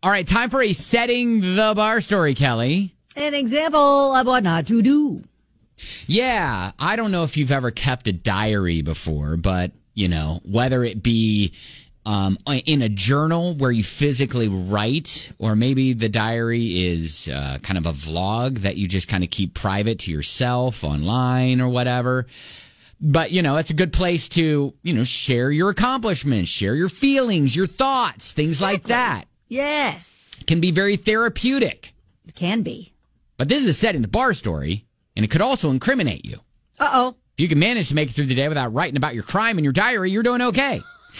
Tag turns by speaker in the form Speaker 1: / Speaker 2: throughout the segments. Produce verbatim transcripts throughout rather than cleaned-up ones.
Speaker 1: All right, time for a setting the bar story, Kelly.
Speaker 2: An example of what not to do.
Speaker 1: Yeah, I don't know if you've ever kept a diary before, but, you know, whether it be um, in a journal where you physically write, or maybe the diary is uh, kind of a vlog that you just kind of keep private to yourself online or whatever. But, you know, it's a good place to, you know, share your accomplishments, share your feelings, your thoughts, things exactly. like that.
Speaker 2: Yes.
Speaker 1: It can be very therapeutic.
Speaker 2: It can be.
Speaker 1: But this is a setting the bar story, and it could also incriminate you.
Speaker 2: Uh-oh.
Speaker 1: If you can manage to make it through the day without writing about your crime in your diary, you're doing okay.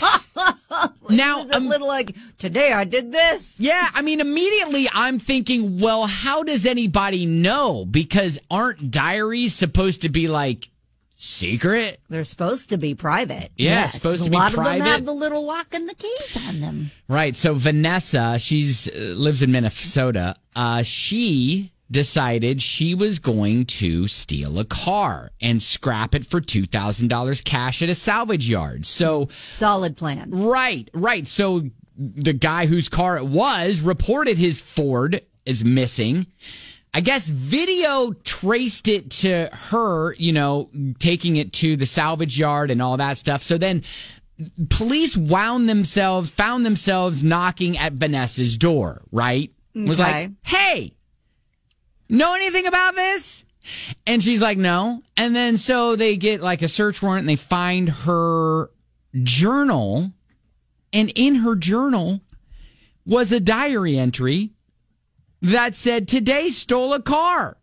Speaker 1: Now,
Speaker 2: a
Speaker 1: um,
Speaker 2: little like, today I did this.
Speaker 1: Yeah, I mean, immediately I'm thinking, well, how does anybody know? Because aren't diaries supposed to be like secret?
Speaker 2: They're supposed to be private.
Speaker 1: Yeah,
Speaker 2: yes.
Speaker 1: supposed to
Speaker 2: a
Speaker 1: be
Speaker 2: lot
Speaker 1: private.
Speaker 2: Of them have the little lock and the keys on them.
Speaker 1: Right. So Vanessa, she's uh, lives in Minnesota. Uh, she decided she was going to steal a car and scrap it for two thousand dollars cash at a salvage yard. So
Speaker 2: solid plan.
Speaker 1: Right, right. So the guy whose car it was reported his Ford is missing. I guess video traced it to her, you know, taking it to the salvage yard and all that stuff. So then police wound themselves, found themselves knocking at Vanessa's door, right?
Speaker 2: Okay.
Speaker 1: Was like, hey, know anything about this? And she's like, no. And then so they get like a search warrant and they find her journal. And in her journal was a diary entry that said, today stole a car.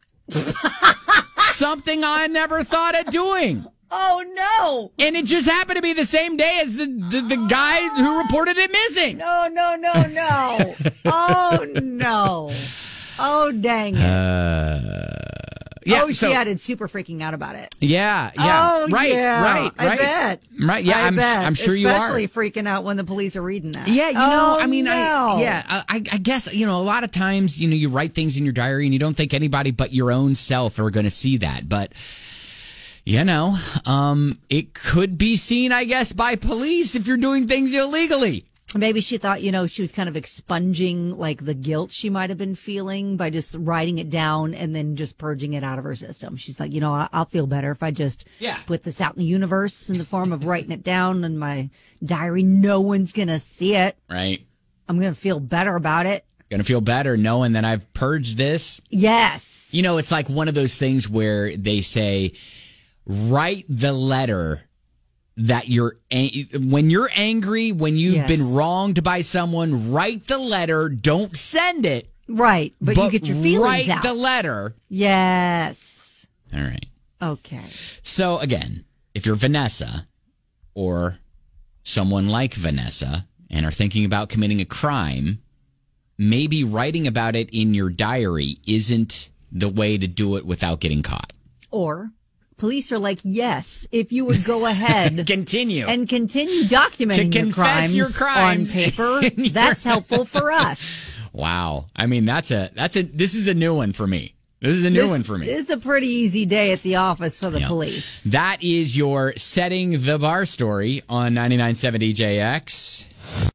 Speaker 1: Something I never thought of doing.
Speaker 2: Oh, no.
Speaker 1: And it just happened to be the same day as the, the, the guy who reported it missing.
Speaker 2: No, no, no, no. Oh, no. Oh, dang it.
Speaker 1: Uh, yeah,
Speaker 2: oh, she
Speaker 1: so,
Speaker 2: added super freaking out about it.
Speaker 1: Yeah, yeah.
Speaker 2: Oh,
Speaker 1: right,
Speaker 2: yeah.
Speaker 1: right,
Speaker 2: I
Speaker 1: right.
Speaker 2: bet.
Speaker 1: Right, yeah,
Speaker 2: I
Speaker 1: I'm,
Speaker 2: bet.
Speaker 1: I'm sure you are.
Speaker 2: Especially freaking out when the police are reading that.
Speaker 1: Yeah, you know,
Speaker 2: oh,
Speaker 1: I mean,
Speaker 2: no.
Speaker 1: I, yeah, I, I guess, you know, a lot of times, you know, you write things in your diary and you don't think anybody but your own self are going to see that. But, you know, um, it could be seen, I guess, by police if you're doing things illegally.
Speaker 2: Maybe she thought, you know, she was kind of expunging like the guilt she might have been feeling by just writing it down and then just purging it out of her system. She's like, you know, I- I'll feel better if I just
Speaker 1: yeah.
Speaker 2: put this out in the universe in the form of writing it down in my diary. No one's going to see it.
Speaker 1: Right.
Speaker 2: I'm going to feel better about it.
Speaker 1: Going to feel better knowing that I've purged this.
Speaker 2: Yes.
Speaker 1: You know, it's like one of those things where they say, write the letter that you're, when you're angry, when you've
Speaker 2: yes.
Speaker 1: been wronged by someone, write the letter, don't send it.
Speaker 2: Right, but,
Speaker 1: but
Speaker 2: you get your feelings
Speaker 1: write
Speaker 2: out.
Speaker 1: the letter.
Speaker 2: Yes.
Speaker 1: All right.
Speaker 2: Okay.
Speaker 1: So again, if you're Vanessa or someone like Vanessa and are thinking about committing a crime, maybe writing about it in your diary isn't the way to do it without getting caught.
Speaker 2: Or police are like, yes, if you would go ahead
Speaker 1: continue
Speaker 2: and continue documenting
Speaker 1: to
Speaker 2: your,
Speaker 1: confess
Speaker 2: crimes
Speaker 1: your crimes
Speaker 2: on paper, that's helpful for us.
Speaker 1: Wow. I mean, that's a that's a this is a new one for me. This is a new
Speaker 2: this
Speaker 1: one for me.
Speaker 2: It's a pretty easy day at the office for the
Speaker 1: yeah.
Speaker 2: police.
Speaker 1: That is your setting the bar story on ninety-nine point seven D J X.